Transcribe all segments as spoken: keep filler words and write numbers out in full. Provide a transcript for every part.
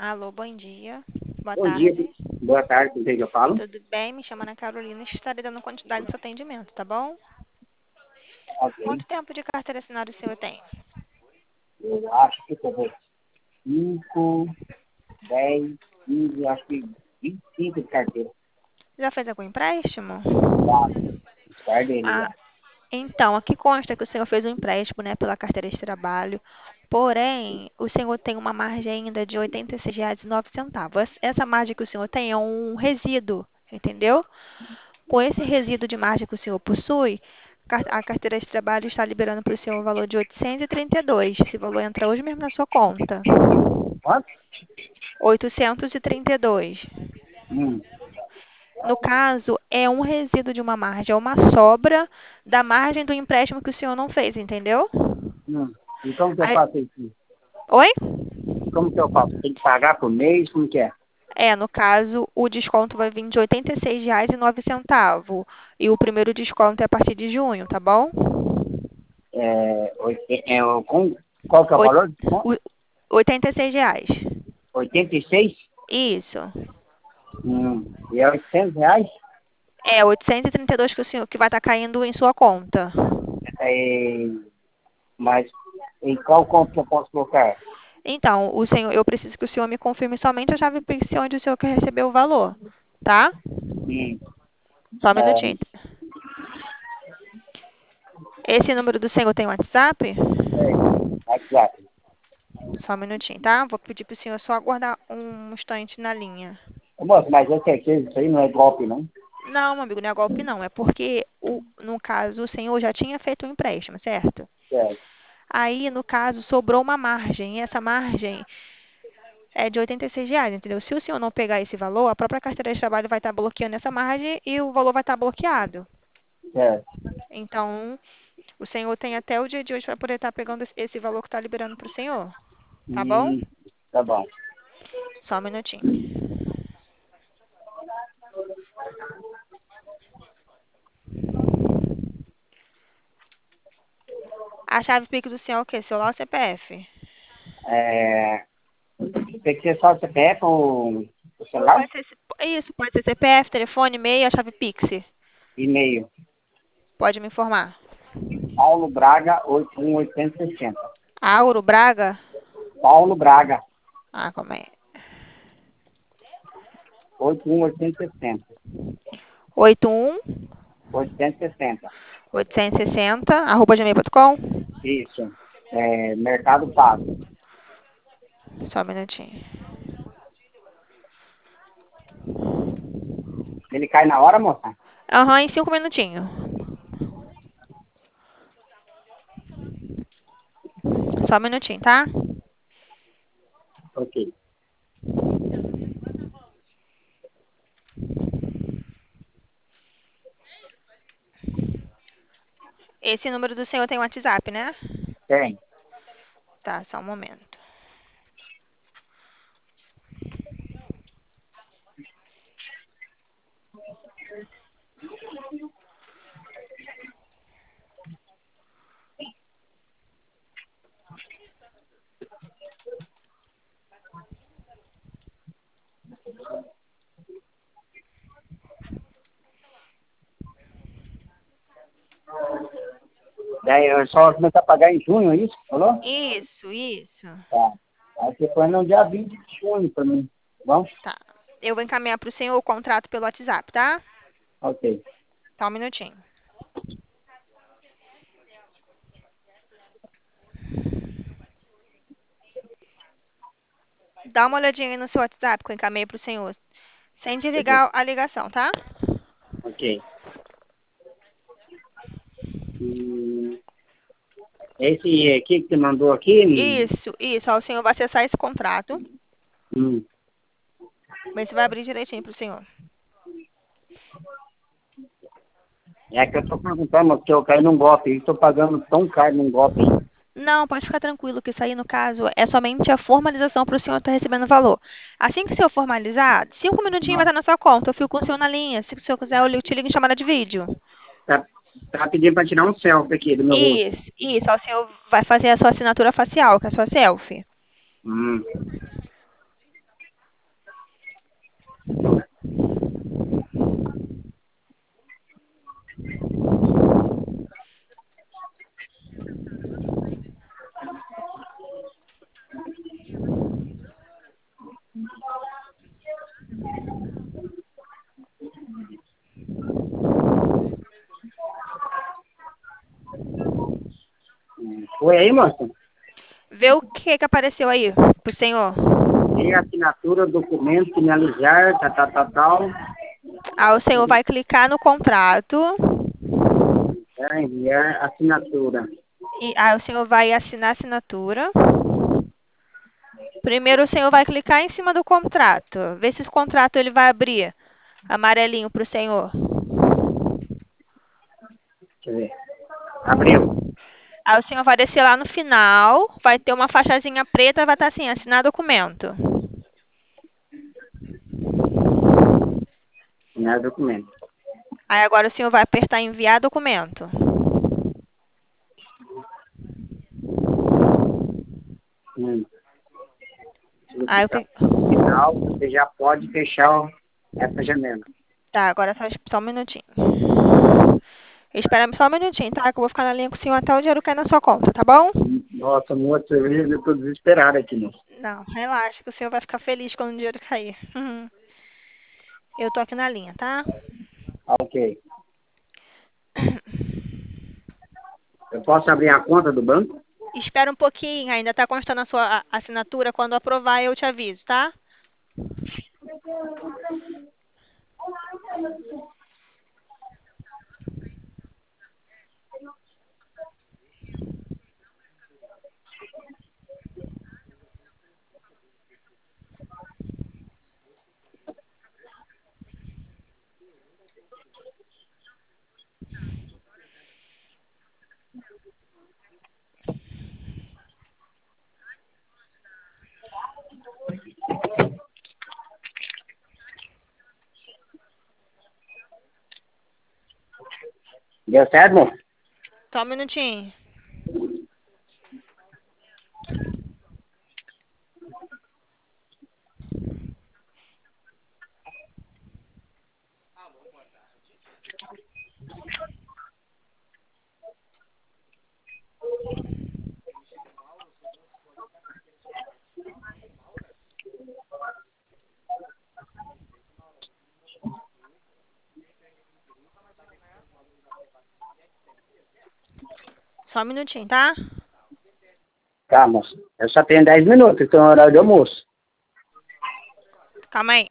Alô, bom dia. Boa Bom dia, tarde. boa tarde, com quem que eu falo? Tudo bem? Me chamo Ana Carolina e estarei dando continuidade no seu atendimento, tá bom? Ok. Quanto tempo de carteira assinada o senhor tem? Eu acho que eu vou cinco, dez, quinze, acho que vinte e cinco de carteira. Já fez algum empréstimo? Tá, guarda ele Ah, já. então, aqui consta que o senhor fez um empréstimo, né, pela carteira de trabalho. Porém, o senhor tem uma margem ainda de R$ oitenta e seis reais e nove centavos. Essa margem que o senhor tem é um resíduo, entendeu? Com esse resíduo de margem que o senhor possui, car- a carteira de trabalho está liberando para o senhor o valor de oitocentos e trinta e dois. Esse valor entra hoje mesmo na sua conta. Quanto? oitocentos e trinta e dois. Hum, No caso, é um resíduo de uma margem, é uma sobra da margem do empréstimo que o senhor não fez, entendeu? hum. E como que eu Aí- faço isso? Oi? Como que eu faço? Tem que pagar por mês? Como que é? É, no caso, o desconto vai vir de oitenta e seis reais e nove centavos. E o primeiro desconto é a partir de junho, tá bom? É, oit- é, o- com, qual que é o Oit- valor? Com o- oitenta e seis reais. oitenta e seis? Isso. Hum. E é oitocentos reais? É oitocentos e trinta e dois que o senhor que vai estar caindo em sua conta. É, mas em qual conta que eu posso colocar? Então, o senhor, eu preciso que o senhor me confirme somente a chave Pix onde o senhor quer receber o valor, tá? Hum. Só um É, minutinho. Esse número do senhor tem WhatsApp? é, WhatsApp. Só um minutinho, tá? Vou pedir para o senhor só aguardar um instante na linha. Ô, moço, mas eu certeza, isso aí não é golpe, não? Não, meu amigo, não é golpe não. É porque, o, no caso, o senhor já tinha feito um empréstimo, certo? É, Aí, no caso, sobrou uma margem. E essa margem é de oitenta e seis reais, entendeu? Se o senhor não pegar esse valor, a própria carteira de trabalho vai estar bloqueando essa margem e o valor vai estar bloqueado. é. Então, o senhor tem até o dia de hoje para poder estar pegando esse esse valor que está liberando para o senhor. Tá bom? Hum, tá bom. Só um minutinho. A chave Pix do senhor é o quê? Celular ou C P F? É, tem que ser só o C P F ou o celular? Pode ser, isso, pode ser C P F, telefone, e-mail, a chave Pix. E-mail. Pode me informar. Paulo Braga, oito um oito seis zero. Auro Braga? Paulo Braga, Ah, como é? oito um oito seis zero. oito um oitocentos e sessenta. oitocentos e sessenta, arroba gmail ponto com. Isso. É, Mercado Pago. Só um minutinho. Ele cai na hora, moça? Aham, em cinco minutinhos. Só um minutinho, tá? Ok. Esse número do senhor tem WhatsApp, né? Tem. Tá, só um momento. Daí eu só começar a pagar em junho, é isso? Falou? Isso, isso. Tá. Aí você põe no dia vinte de junho pra mim. Tá bom? Tá. Eu vou encaminhar pro senhor o contrato pelo WhatsApp, tá? Ok. Só um minutinho. Dá uma olhadinha aí no seu WhatsApp que eu encaminhei pro senhor. Sem Ok. desligar a ligação, tá? Ok. E esse aqui que você mandou aqui, Isso, isso. Ó, o senhor vai acessar esse contrato. hum, Mas você vai abrir direitinho pro senhor. é que eu tô perguntando, porque eu caí num golpe, eu estou pagando tão caro num golpe aí. Não, pode ficar tranquilo que isso aí, no caso, é somente a formalização para o senhor estar recebendo o valor. Assim que o senhor formalizar, cinco minutinhos vai Não. estar na sua conta. Eu fico com o senhor na linha. Se o senhor quiser, eu li- te ligo em chamada de vídeo. Tá, tá pedindo pra tirar um selfie aqui do meu rosto. Isso, isso. Aí o senhor vai fazer a sua assinatura facial, que é a sua selfie. Hum. Foi aí, moça? Vê o que que apareceu aí pro senhor. E assinatura, documento, finalizar, tal, tal, tal, tal. Aí o senhor vai clicar no contrato. É, enviar assinatura. E aí o senhor vai assinar a assinatura. Primeiro o senhor vai clicar em cima do contrato. Vê se esse contrato ele vai abrir amarelinho pro senhor. Deixa eu ver. Abriu. Aí o senhor vai descer lá no final, vai ter uma faixazinha preta, vai estar assim, assinar documento. Assinar documento. Aí agora o senhor vai apertar enviar documento. Hum. Aí eu Solicitação clico. final, você já pode fechar essa janela. Tá, agora só, só um minutinho. Espera só um minutinho, tá? Que eu vou ficar na linha com o senhor até o dinheiro cair na sua conta, tá bom? Nossa, moça, eu tô desesperado aqui, moça. Não, relaxa, que o senhor vai ficar feliz quando o dinheiro cair. Eu tô aqui na linha, tá? Ok. Eu posso abrir a conta do banco? Espera um pouquinho, ainda tá constando a sua a- assinatura. Quando aprovar, eu te aviso, tá? Deu certo, moça? Só um minutinho. Só um minutinho, tá? Tá, moça. Eu só tenho dez minutos, então é horário de almoço. Calma aí.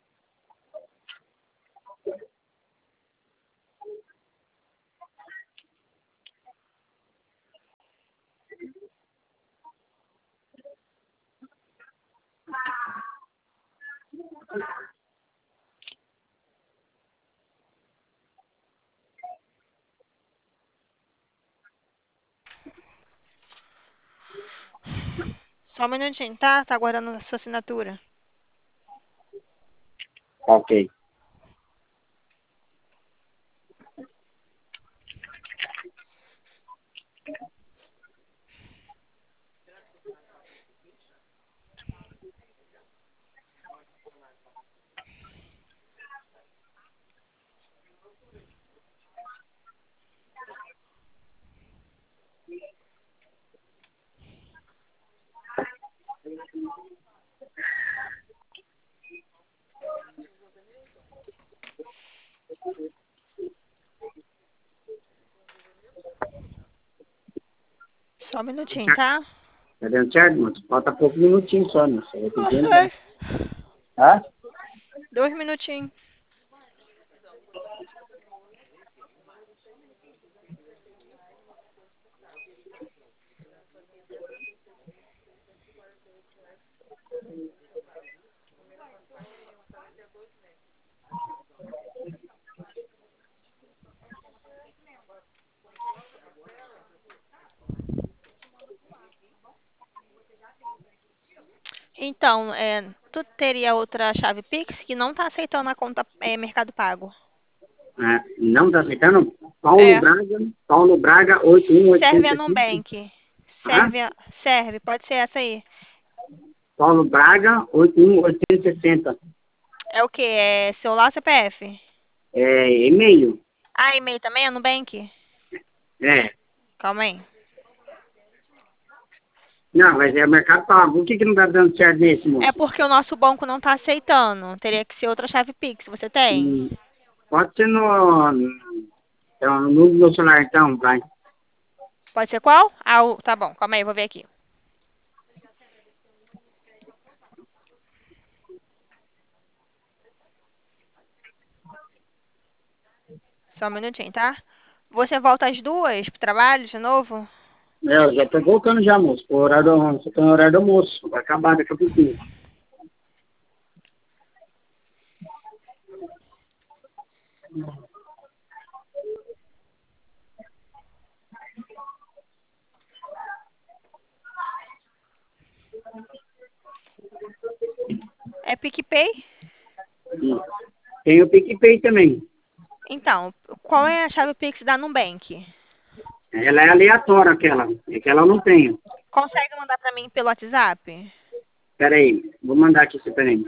Só um minutinho, tá? Tá aguardando a sua assinatura. Ok. Só um minutinho, tá? Tá dando certo, moça? Falta pouco minutinho só, moça. Eu tô dizendo, Ai, né? Hã? dois minutinhos. Então, é, tu teria outra chave Pix que não tá aceitando a conta é, Mercado Pago. Ah, não tá aceitando? Paulo É, Braga, Paulo Braga, oito um oito serve a cinco cinco. Nubank. Hã? Serve, a- serve, pode ser essa aí. Paulo Braga, oito um oito sessenta. É o quê? É celular ou C P F? É e-mail. Ah, e-mail também é Nubank? É. Calma aí. Não, mas é Mercado Pago. O que que não tá dando certo nesse, É moço? porque o nosso banco não tá aceitando. Teria que ser outra chave Pix. Você tem? Hum, pode ser no, então, no meu celular, então, vai. Pode ser qual? Ah, o- tá bom. Calma aí, eu vou ver aqui. Só um minutinho, tá? Você volta às duas pro trabalho de novo? É, eu já tô voltando já, moço. Pro horário do almoço. Tô no horário do almoço. Vai acabar daqui a pouquinho. É PicPay? Hum. Tem o PicPay também. Então, qual é a chave Pix da Nubank? Ela é aleatória, aquela. Aquela eu não tenho. Consegue mandar pra mim pelo WhatsApp? Pera aí. Vou mandar aqui, pera aí.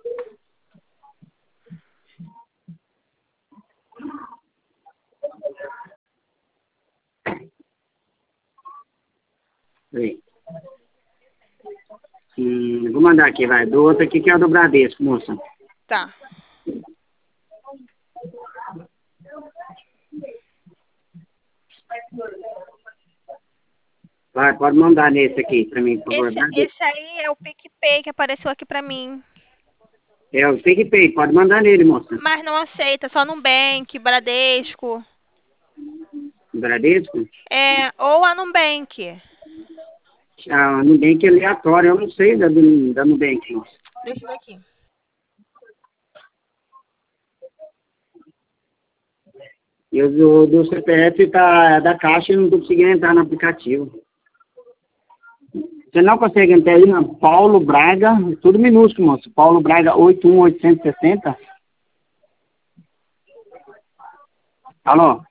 Pera aí. Hum, vou mandar aqui, vai. Do outro aqui que é o do Bradesco, moça. Tá. Vai, pode mandar nesse aqui pra mim, por favor. Esse, Bradesco. esse aí é o PicPay que apareceu aqui pra mim. É o PicPay, pode mandar nele, moça. Mas não aceita, só Nubank, Bradesco. Bradesco? É, ou a Nubank. A Nubank é aleatória, eu não sei da, do- da Nubank, moça. Deixa eu ver aqui. E o do, do C P F tá da Caixa e não tô conseguindo entrar no aplicativo. Você não consegue entrar aí na Paulo Braga, tudo minúsculo, moço. Paulo Braga oito um oito seis zero. Alô?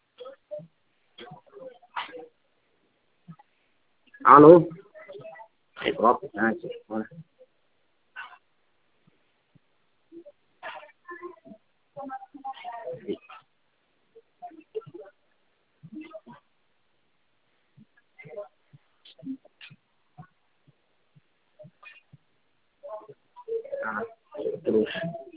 Alô? É golpe, tá? Bora. Ah, trouxa.